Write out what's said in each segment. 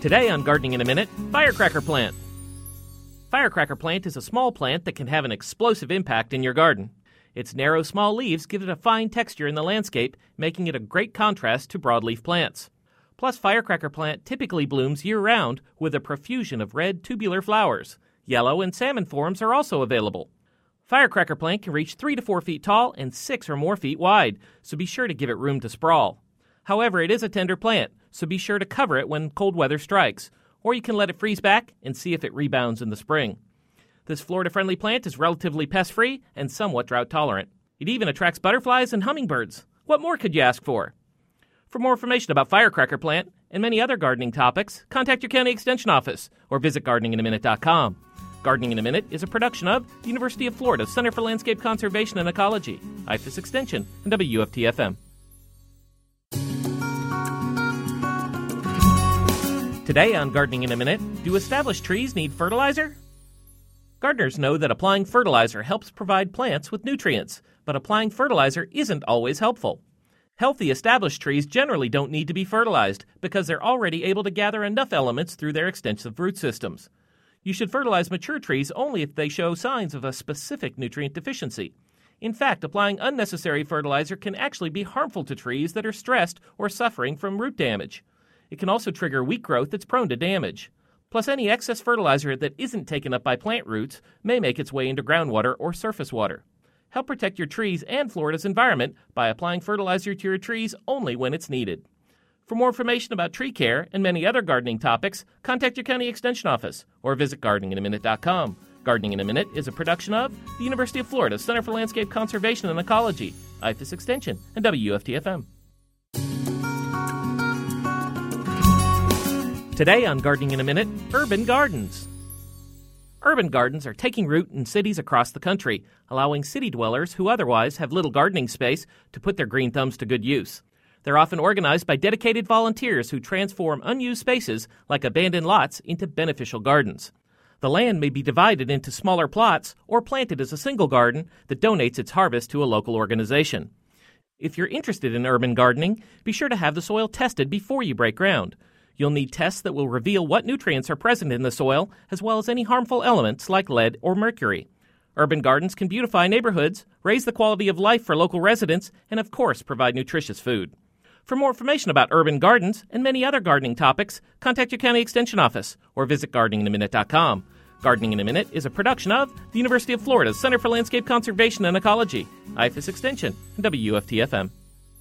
Today on Gardening in a Minute, firecracker plant. Firecracker plant is a small plant that can have an explosive impact in your garden. Its narrow, small leaves give it a fine texture in the landscape, making it a great contrast to broadleaf plants. Plus, firecracker plant typically blooms year-round with a profusion of red tubular flowers. Yellow and salmon forms are also available. Firecracker plant can reach 3 to 4 feet tall and 6 or more feet wide, so be sure to give it room to sprawl. However, it is a tender plant, so be sure to cover it when cold weather strikes, or you can let it freeze back and see if it rebounds in the spring. This Florida-friendly plant is relatively pest-free and somewhat drought-tolerant. It even attracts butterflies and hummingbirds. What more could you ask for? For more information about firecracker plant and many other gardening topics, contact your county extension office or visit gardeninginaminute.com. Gardening in a Minute is a production of the University of Florida Center for Landscape Conservation and Ecology, IFAS Extension, and WFT-FM. Today on Gardening in a Minute, do established trees need fertilizer? Gardeners know that applying fertilizer helps provide plants with nutrients, but applying fertilizer isn't always helpful. Healthy established trees generally don't need to be fertilized because they're already able to gather enough elements through their extensive root systems. You should fertilize mature trees only if they show signs of a specific nutrient deficiency. In fact, applying unnecessary fertilizer can actually be harmful to trees that are stressed or suffering from root damage. It can also trigger weak growth that's prone to damage. Plus, any excess fertilizer that isn't taken up by plant roots may make its way into groundwater or surface water. Help protect your trees and Florida's environment by applying fertilizer to your trees only when it's needed. For more information about tree care and many other gardening topics, contact your county extension office or visit gardeninginaminute.com. Gardening in a Minute is a production of the University of Florida Center for Landscape Conservation and Ecology, IFAS Extension, and WFT-FM. Today on Gardening in a Minute, urban gardens. Urban gardens are taking root in cities across the country, allowing city dwellers who otherwise have little gardening space to put their green thumbs to good use. They're often organized by dedicated volunteers who transform unused spaces like abandoned lots into beneficial gardens. The land may be divided into smaller plots or planted as a single garden that donates its harvest to a local organization. If you're interested in urban gardening, be sure to have the soil tested before you break ground. You'll need tests that will reveal what nutrients are present in the soil, as well as any harmful elements like lead or mercury. Urban gardens can beautify neighborhoods, raise the quality of life for local residents, and of course provide nutritious food. For more information about urban gardens and many other gardening topics, contact your county extension office or visit gardeninginaminute.com. Gardening in a Minute is a production of the University of Florida Center for Landscape Conservation and Ecology, IFAS Extension, and WFT-FM.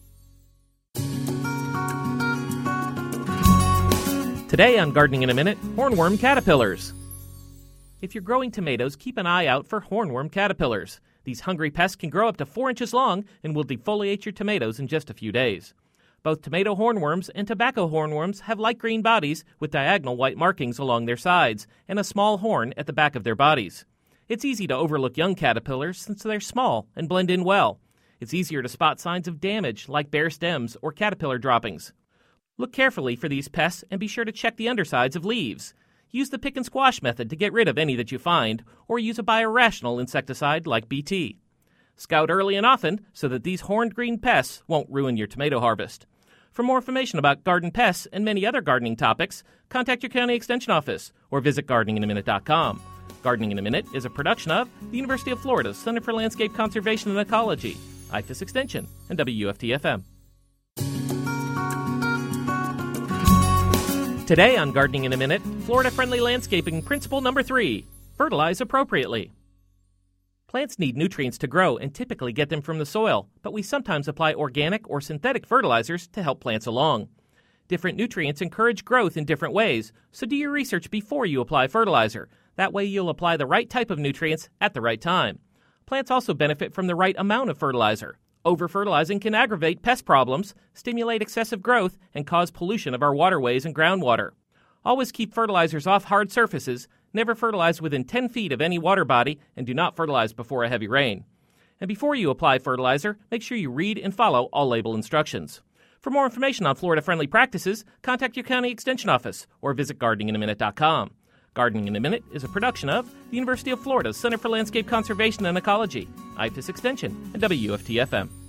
Today on Gardening in a Minute, hornworm caterpillars. If you're growing tomatoes, keep an eye out for hornworm caterpillars. These hungry pests can grow up to 4 inches long and will defoliate your tomatoes in just a few days. Both tomato hornworms and tobacco hornworms have light green bodies with diagonal white markings along their sides and a small horn at the back of their bodies. It's easy to overlook young caterpillars since they're small and blend in well. It's easier to spot signs of damage like bare stems or caterpillar droppings. Look carefully for these pests and be sure to check the undersides of leaves. Use the pick and squash method to get rid of any that you find, or use a biorational insecticide like BT. Scout early and often so that these horned green pests won't ruin your tomato harvest. For more information about garden pests and many other gardening topics, contact your county extension office or visit gardeninginaminute.com. Gardening in a Minute is a production of the University of Florida Center for Landscape Conservation and Ecology, IFAS Extension, and WFT-FM. Today on Gardening in a Minute, Florida-friendly landscaping principle number 3, fertilize appropriately. Plants need nutrients to grow and typically get them from the soil, but we sometimes apply organic or synthetic fertilizers to help plants along. Different nutrients encourage growth in different ways, so do your research before you apply fertilizer. That way you'll apply the right type of nutrients at the right time. Plants also benefit from the right amount of fertilizer. Over-fertilizing can aggravate pest problems, stimulate excessive growth, and cause pollution of our waterways and groundwater. Always keep fertilizers off hard surfaces, never fertilize within 10 feet of any water body, and do not fertilize before a heavy rain. And before you apply fertilizer, make sure you read and follow all label instructions. For more information on Florida-friendly practices, contact your county extension office or visit gardeninginaminute.com. Gardening in a Minute is a production of the University of Florida Center for Landscape Conservation and Ecology, IFAS Extension, and WFT-FM.